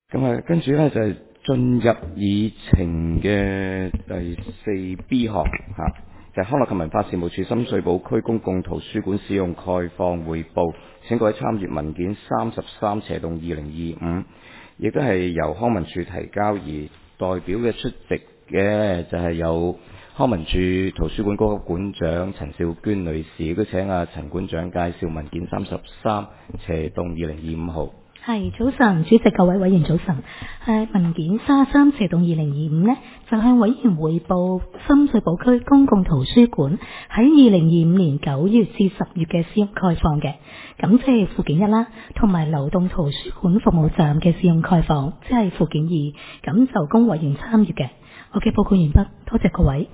咁啊，跟住咧就係進入議程嘅第4B 項嚇，就係康樂及文化事務署深水埗區公共圖書館使用概況匯報。請各位參閱文件33/2025，亦都係由康文署提交，而代表嘅出席嘅就係有康文署圖書館高級館長陳少娟女士，亦都請陳館長介紹文件33/2025號。 係，早晨，主席，各位委員早晨。文件33/2025呢，就向委員匯報深水埗區公共圖書館喺2025年9月至10月嘅使用概況嘅。咁即係附件1啦，同埋流動圖書館服務站嘅使用概況，即係附件2。咁就供委員參閱嘅。我嘅報告完畢，多謝各位。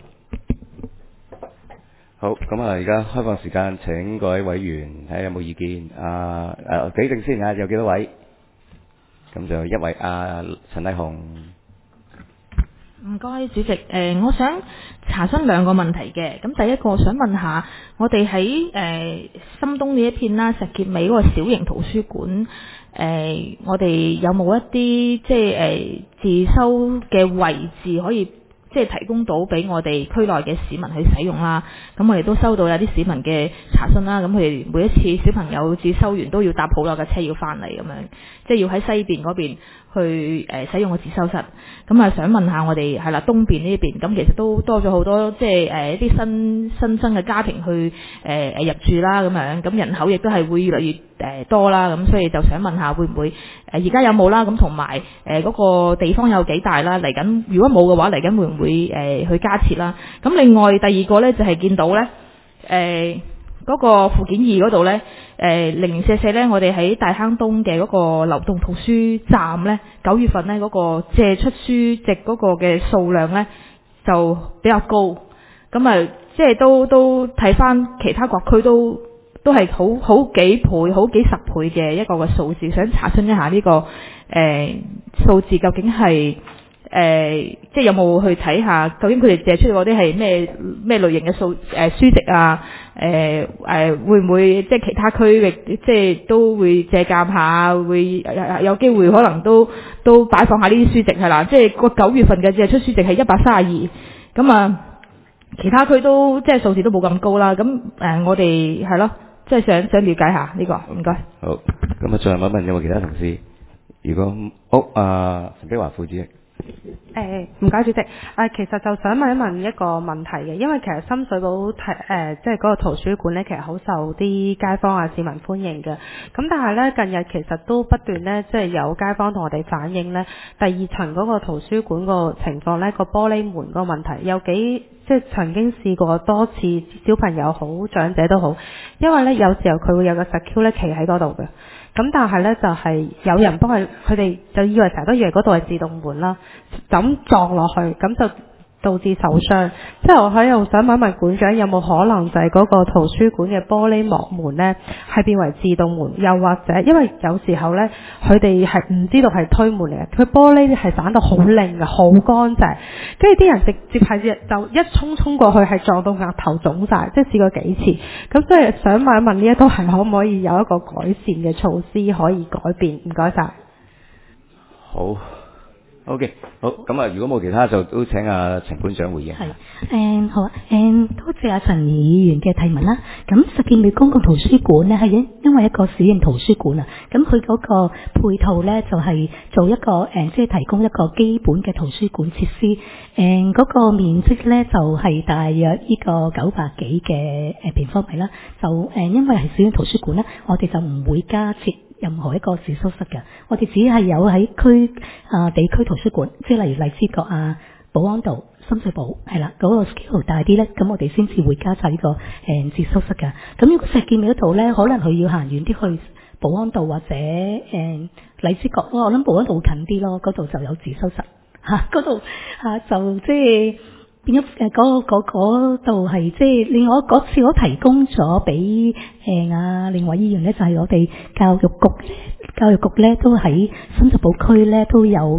好，咁啊，而家開放時間，請各位委員睇下有冇意見。幾定先有幾多位？咁就一位陳麗紅。 唔該，主席。我想查詢2個問題嘅。咁第一個，我想問下，我哋喺深東呢一片啦，石硤尾嗰個小型圖書館，我哋有冇一啲即係自修嘅位置可以即係提供到俾我哋區內嘅市民去使用啦？咁我哋都收到有啲市民嘅查詢啦。咁佢哋每一次小朋友自修完都要搭好耐嘅車要翻嚟咁樣，即係要喺西邊嗰邊去使用個自修室。咁啊，想問下我哋係啦，東邊呢邊，咁其實都多咗好多即係一啲新生嘅家庭去入住啦咁樣，咁人口亦都係會越嚟越多啦。咁所以就想問下會唔會而家有冇啦？咁同埋嗰個地方有幾大啦？嚟緊如果冇嘅話，嚟緊會唔會去加設啦？咁另外第二個咧就係見到咧嗰個附件2嗰度咧，0044咧，我哋喺大坑東嘅嗰個流動圖書站咧，9月份咧嗰個借出書籍嗰個嘅數量咧就比較高，咁啊即係都睇翻其他各區都係好幾倍、好幾十倍嘅一個嘅數字，想查詢一下呢個數字究竟係即係有冇去睇下究竟佢哋借出嗰啲係咩類型嘅書籍啊？會唔會即係其他區域即係都會借鑑下，會有機會可能都擺放下呢啲書籍係啦。即係個9月份嘅借出書籍係132，咁啊其他區都即係數字都冇咁高啦。咁我哋係咯，即係想了解下呢個，唔該。 好，咁啊，最後問一問有冇其他同事？如果陳碧華副主席。 唔該主席。其實就想問一問一個問題嘅，因為其實深水埗即係嗰個圖書館呢，其實好受啲街坊市民歡迎嘅。咁但係呢，近日其實都不斷呢，即係有街坊同我哋反映呢，第2層嗰個圖書館個情況呢，個玻璃門嗰個問題有幾即係曾經試過多次，小朋友好長者都好，因為呢，有時候佢會有個 secure 呢企喺嗰度嘅。咁但係呢，就係有人幫佢哋就以為成日都以為嗰度係自動門啦，咁撞落去，咁就導致受傷。即係我喺度想問一問館長，有冇可能就係嗰個圖書館嘅玻璃幕門呢係變為自動門？又或者因為有時候呢，佢哋係唔知道係推門嚟嘅，佢玻璃係散到好靚嘅，好乾淨，跟住啲人直接係就一衝過去係撞到額頭腫晒，即係試過幾次。咁所以想問一問呢一度係可唔可以有一個改善嘅措施可以改變？唔該晒。 好。OK， 好，咁啊，如果冇其他就都請陳館長回應。 係，好啊，多謝陳議員嘅提問啦。咁石硤尾公共圖書館呢，係因為一個小型圖書館啊，咁佢嗰個配套呢，就係做一個即係提供一個基本嘅圖書館設施。嗰個面積呢，就係大約呢個900幾嘅平方米啦。就因為係小型圖書館呢，我哋就唔會加設任何一個自修室嘅，我哋只係有喺地區圖書館，即係例如荔枝角寶安道、深水埗係啦，嗰個 scale 大啲咧，咁我哋先至會加晒呢個自修室嘅。咁如果石硤尾嗰度咧，可能佢要行遠啲去寶安道或者荔枝角，我諗寶安道會近啲咯，嗰度就有自修室嚇，嗰度就即係。變咗嗰度係即係另外嗰次我提供咗俾另外議員咧，就係我哋教育局咧都喺深水埗區咧都有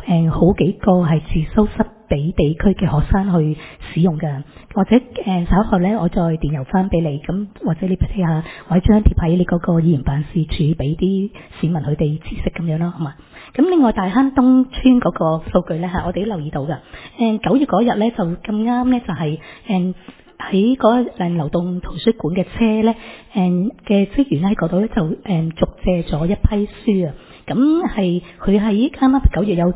好幾個係自修室俾地區嘅學生去使用㗎，或者稍後咧我再電郵翻俾你，咁或者你睇下，或者張貼喺你嗰個議員辦事處俾啲市民佢哋知識咁樣咯，好嘛？咁另外大坑東村嗰個數據咧我哋都留意到㗎。9月嗰日咧就咁啱咧就係喺嗰流動圖書館嘅車咧嘅職員喺嗰度咧就續借咗一批書啊。咁係佢喺啱啱9月有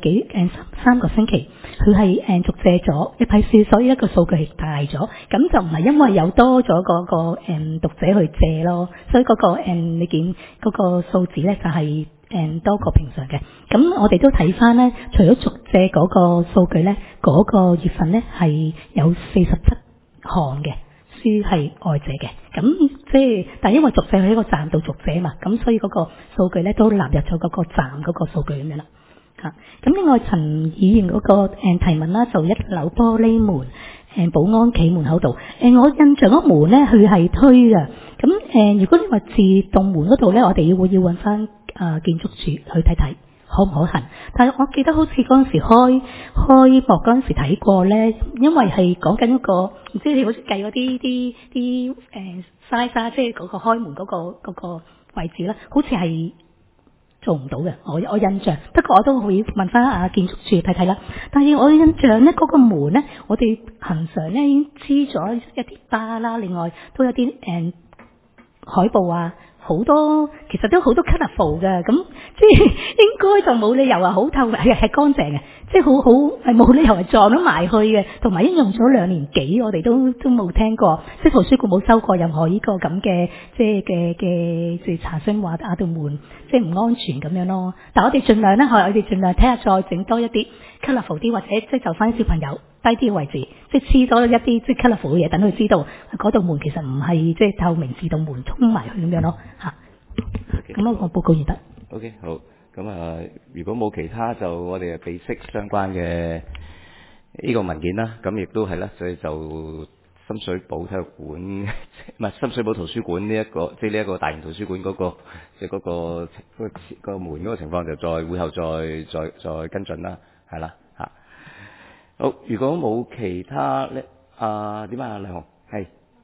3個星期，佢係續借咗一批書，所以一個數據係大咗。咁就唔係因為有多咗嗰個讀者去借咯，所以嗰個你見嗰個數字咧就係多過平常嘅。咁我哋都睇翻咧，除咗續借嗰個數據咧，嗰個月份咧係有47項嘅書係外借嘅，咁即係，但係因為續借喺個站度續借嘛，咁所以嗰個數據咧都納入咗嗰個站嗰個數據咁樣啦。咁另外陳議員嗰個提問啦，就一樓玻璃門保安企門口度，我印象嗰門咧佢係推嘅，咁如果你話自動門嗰度咧，我哋要揾翻建築署去睇睇。可唔可行？但係我記得好似嗰陣時開幕嗰陣時睇過咧，因為係講緊一個唔知你好似計嗰啲size，即係嗰個開門嗰個位置啦，好似係做唔到嘅。我印象，不過我都會問翻建築署睇睇啦。但係我印象咧，嗰個門咧，我哋恆常咧已經黐咗一啲巴啦，另外都有啲海報啊。好多其實都好多 colourful 嘅，咁即係應該就冇理由話好透明係乾淨嘅，即係好係冇理由係撞咗埋去嘅，同埋已經用咗2年幾，我哋都冇聽過，即係圖書館冇收過任何呢個咁嘅即係查詢話道門即係唔安全咁樣咯。但我哋盡量咧，我哋盡量睇下再整多一啲 colourful 啲，或者即係就翻小朋友低啲嘅位置，即係黐多一啲即係 colourful 嘅嘢，等佢知道嗰道門其實唔係即係透明自動門衝埋去咁樣咯。咁我報告完得。 OK， 好。咁如果冇其他，就我哋備悉相關嘅呢個文件啦。咁亦都係啦，所以就深水埗體育館，唔係深水埗圖書館呢一個，即係呢一個大型圖書館嗰個，即係嗰個門嗰個情況，就再會後再跟進啦，係啦嚇。好，如果冇其他咧，點啊，黎雄係。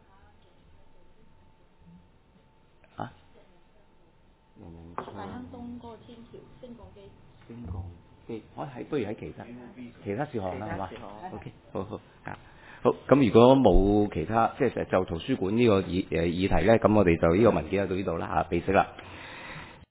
大坑東嗰個天橋升降機，不如喺其他事項啦，係嘛 ？OK， 好好，咁如果冇其他，即係就圖書館呢個議題咧，咁我哋就呢個文件就到呢度啦嚇，備悉啦。